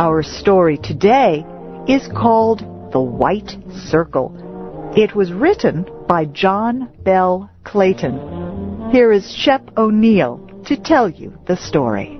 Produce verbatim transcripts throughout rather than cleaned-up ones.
Our story today is called The White Circle. It was written by John Bell Clayton. Here is Shep O'Neill to tell you the story.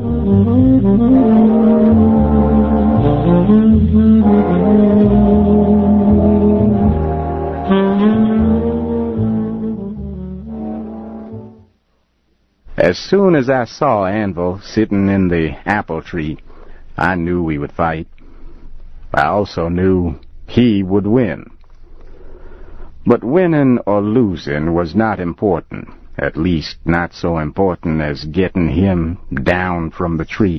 As soon as I saw Anvil sitting in the apple tree, I knew we would fight. I also knew he would win. But winning or losing was not important, at least not so important as getting him down from the tree.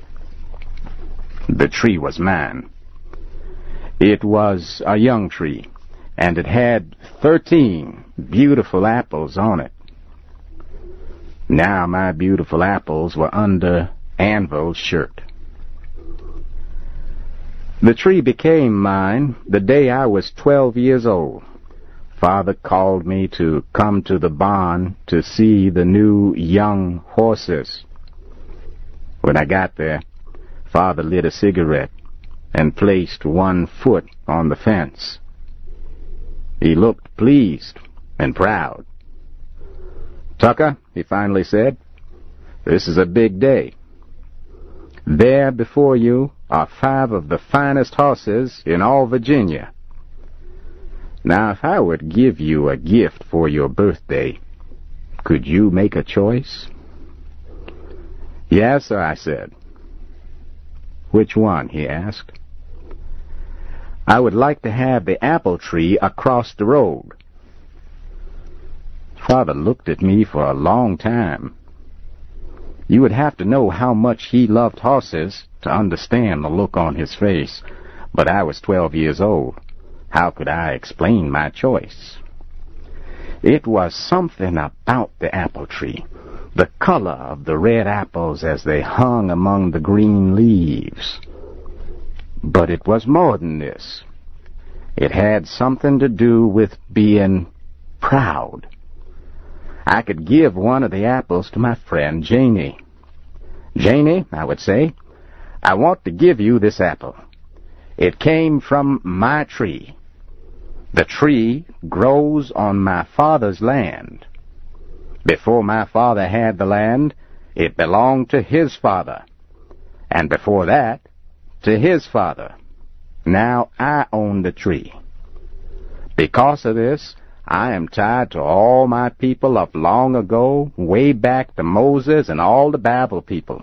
The tree was mine. It was a young tree, and it had thirteen beautiful apples on it. Now my beautiful apples were under Anvil's shirt. The tree became mine the day I was twelve years old. Father called me to come to the barn to see the new young horses. When I got there, Father lit a cigarette and placed one foot on the fence. He looked pleased and proud. "Tucker," he finally said, "this is a big day. There before you are five of the finest horses in all Virginia. Now, if I were to give you a gift for your birthday, could you make a choice?" "Yes, sir," I said. "Which one?" he asked. "I would like to have the apple tree across the road." Father looked at me for a long time. You would have to know how much he loved horses to understand the look on his face, but I was twelve years old. How could I explain my choice? It was something about the apple tree, the color of the red apples as they hung among the green leaves. But it was more than this. It had something to do with being proud. I could give one of the apples to my friend Janie. "Janie," I would say, "I want to give you this apple. It came from my tree. The tree grows on my father's land. Before my father had the land, it belonged to his father. And before that, to his father. Now I own the tree. Because of this, I am tied to all my people of long ago, way back to Moses and all the Bible people."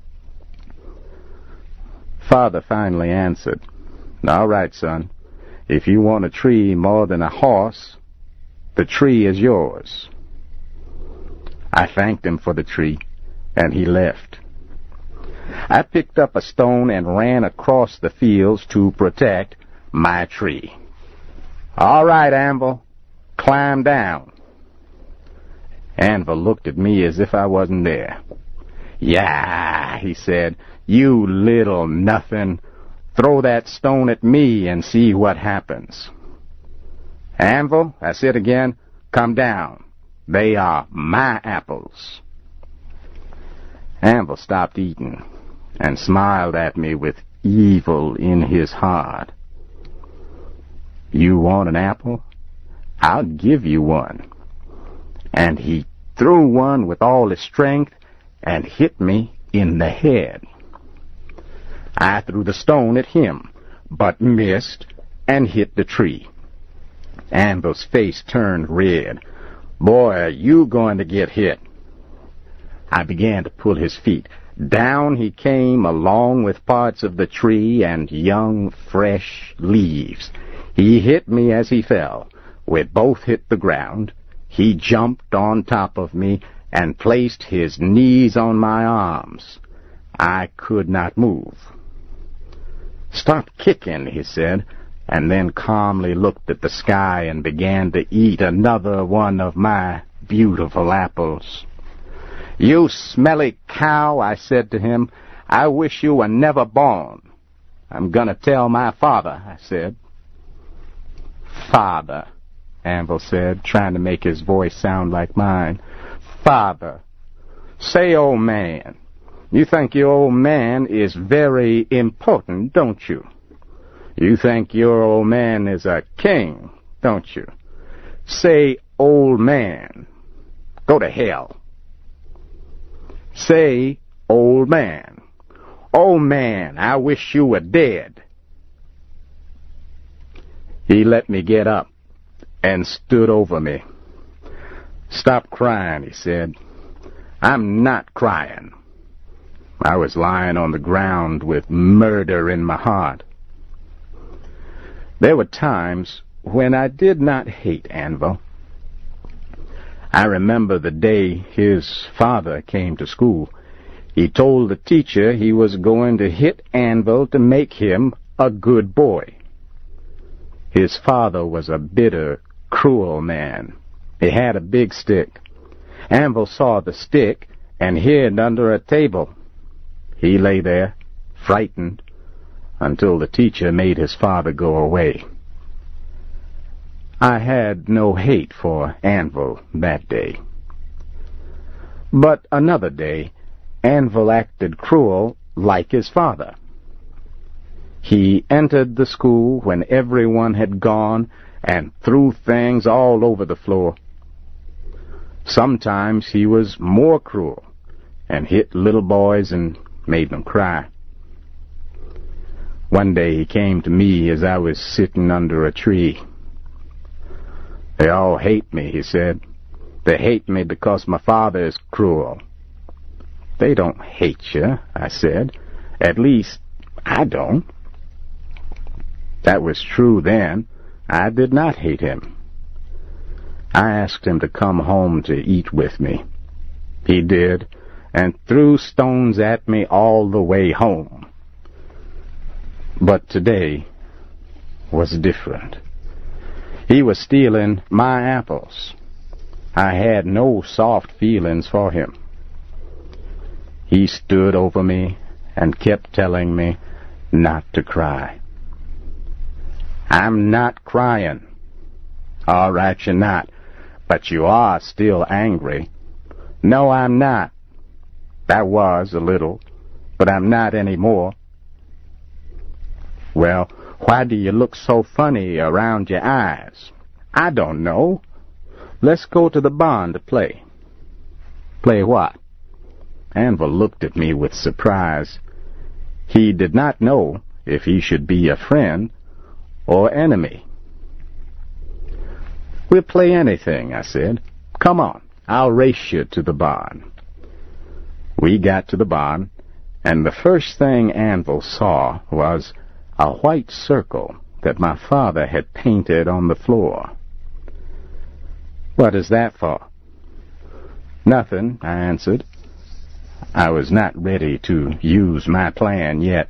Father finally answered, "All right, son. If you want a tree more than a horse, the tree is yours." I thanked him for the tree, and he left. I picked up a stone and ran across the fields to protect my tree. "All right, Anvil. Climb down." Anvil looked at me as if I wasn't there. "Yeah," he said, "you little nothing. Throw that stone at me and see what happens." "Anvil," I said again, "come down. They are my apples." Anvil stopped eating and smiled at me with evil in his heart. "You want an apple? I'll give you one." And he threw one with all his strength and hit me in the head. I threw the stone at him, but missed and hit the tree. Anvil's face turned red. "Boy, are you going to get hit." I began to pull his feet. Down he came along with parts of the tree and young, fresh leaves. He hit me as he fell. We both hit the ground. He jumped on top of me and placed his knees on my arms. I could not move. "Stop kicking," he said, and then calmly looked at the sky and began to eat another one of my beautiful apples. "You smelly cow," I said to him, "I wish you were never born." "I'm going to tell my father," I said. "Father," Anvil said, trying to make his voice sound like mine. "Father. Say, old man, You think your old man is very important, don't you? You think your old man is a king, don't you? Say, old man. Go to hell. Say, old man. Old man, I wish you were dead. He let me get up and stood over me. Stop crying, he said. I'm not crying. I was lying on the ground with murder in my heart. There were times when I did not hate Anvil. I remember the day his father came to school. He told the teacher he was going to hit Anvil to make him a good boy. His father was a bitter, cruel man. He had a big stick. Anvil saw the stick and hid under a table. He lay there, frightened, until the teacher made his father go away. I had no hate for Anvil that day. But another day, Anvil acted cruel like his father. He entered the school when everyone had gone and threw things all over the floor. Sometimes he was more cruel and hit little boys and made them cry. One day he came to me as I was sitting under a tree. They all hate me, he said. They hate me because my father is cruel. They don't hate you, I said. At least, I don't. That was true then. I did not hate him. I asked him to come home to eat with me. He did, and threw stones at me all the way home. But today was different. He was stealing my apples. I had no soft feelings for him. He stood over me and kept telling me not to cry. I'm not crying. All right, you're not. But you are still angry. No, I'm not. I was a little, but I'm not anymore. Well, why do you look so funny around your eyes? I don't know. Let's go to the barn to play. Play what? Anvil looked at me with surprise. He did not know if he should be a friend or enemy. We'll play anything, I said. Come on, I'll race you to the barn. We got to the barn, and the first thing Anvil saw was a white circle that my father had painted on the floor. What is that for? Nothing, I answered. I was not ready to use my plan yet.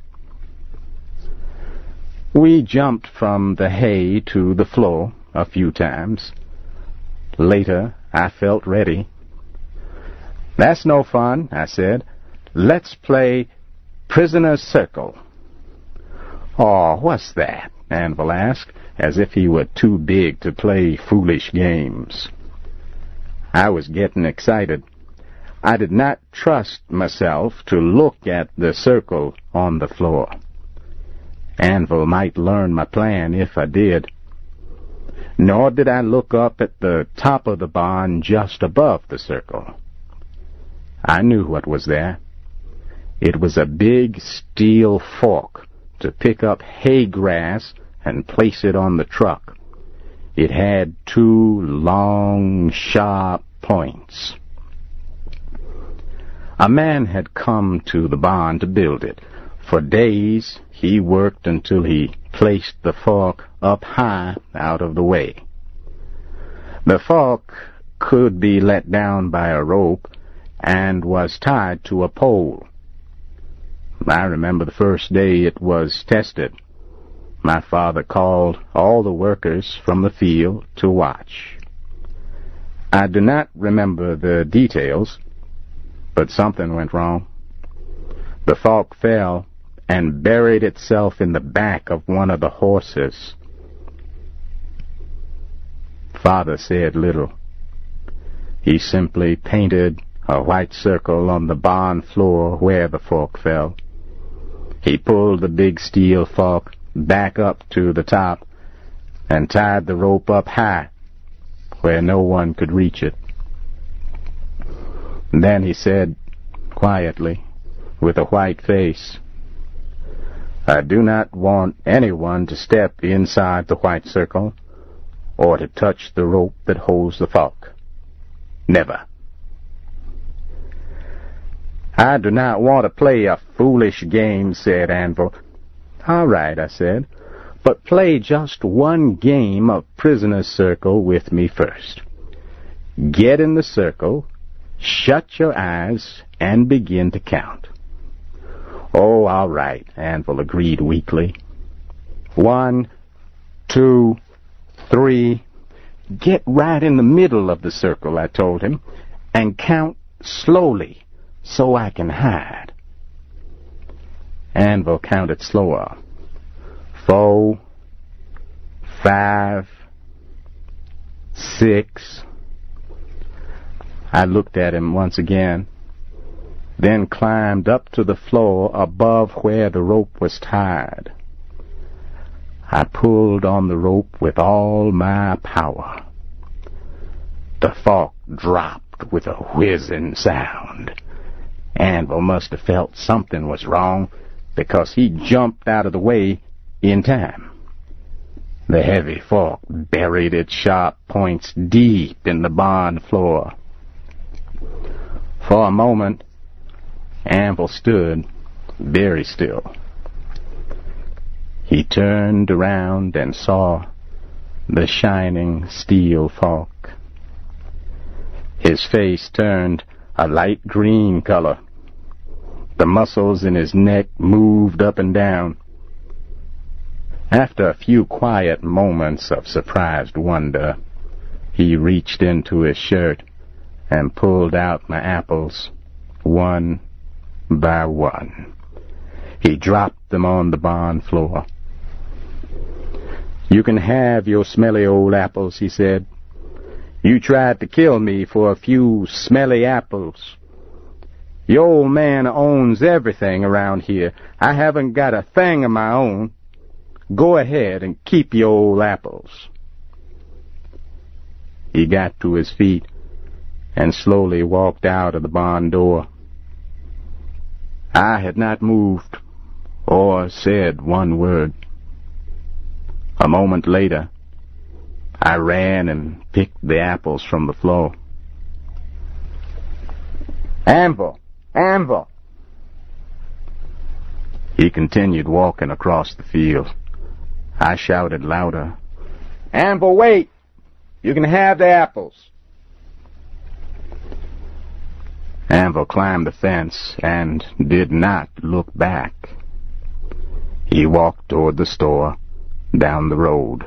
We jumped from the hay to the floor a few times. Later, I felt ready. That's no fun, I said. Let's play Prisoner's Circle. Oh, what's that? Anvil asked, as if he were too big to play foolish games. I was getting excited. I did not trust myself to look at the circle on the floor. Anvil might learn my plan if I did. Nor did I look up at the top of the barn just above the circle. I knew what was there. It was a big steel fork to pick up hay grass and place it on the truck. It had two long, sharp points. A man had come to the barn to build it. For days he worked until he placed the fork up high out of the way. The fork could be let down by a rope and was tied to a pole. I remember the first day it was tested. My father called all the workers from the field to watch. I do not remember the details, but something went wrong. The fork fell and buried itself in the back of one of the horses. Father said little. He simply painted a white circle on the barn floor where the fork fell. He pulled the big steel fork back up to the top and tied the rope up high where no one could reach it. Then he said quietly, with a white face, "I do not want anyone to step inside the white circle or to touch the rope that holds the fork. Never." "I do not want to play a foolish game," said Anvil. "All right," I said, "but play just one game of prisoner's circle with me first. Get in the circle, shut your eyes, and begin to count." "Oh, all right," Anvil agreed weakly. "One, two, three." "Get right in the middle of the circle," I told him, "and count slowly so I can hide." Anvil counted slower. Four, five, six. I looked at him once again, then climbed up to the floor above where the rope was tied. I pulled on the rope with all my power. The fork dropped with a whizzing sound. Anvil must have felt something was wrong, because he jumped out of the way in time. The heavy fork buried its sharp points deep in the barn floor. For a moment, Anvil stood very still. He turned around and saw the shining steel fork. His face turned a light green color. The muscles in his neck moved up and down. After a few quiet moments of surprised wonder, he reached into his shirt and pulled out my apples, one by one. He dropped them on the barn floor. "You can have your smelly old apples," he said. "You tried to kill me for a few smelly apples. Your old man owns everything around here. I haven't got a thing of my own. Go ahead and keep your old apples." He got to his feet and slowly walked out of the barn door. I had not moved or said one word. A moment later, I ran and picked the apples from the floor. "Anvil! Anvil!" He continued walking across the field. I shouted louder, "Anvil, wait! You can have the apples." Anvil climbed the fence and did not look back. He walked toward the store down the road.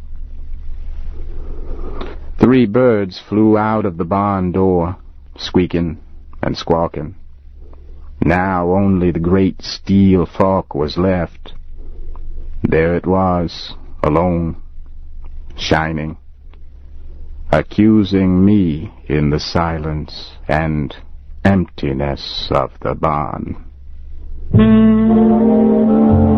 Three birds flew out of the barn door, squeaking and squawking. Now only the great steel fork was left. There it was, alone, shining, accusing me in the silence and emptiness of the barn.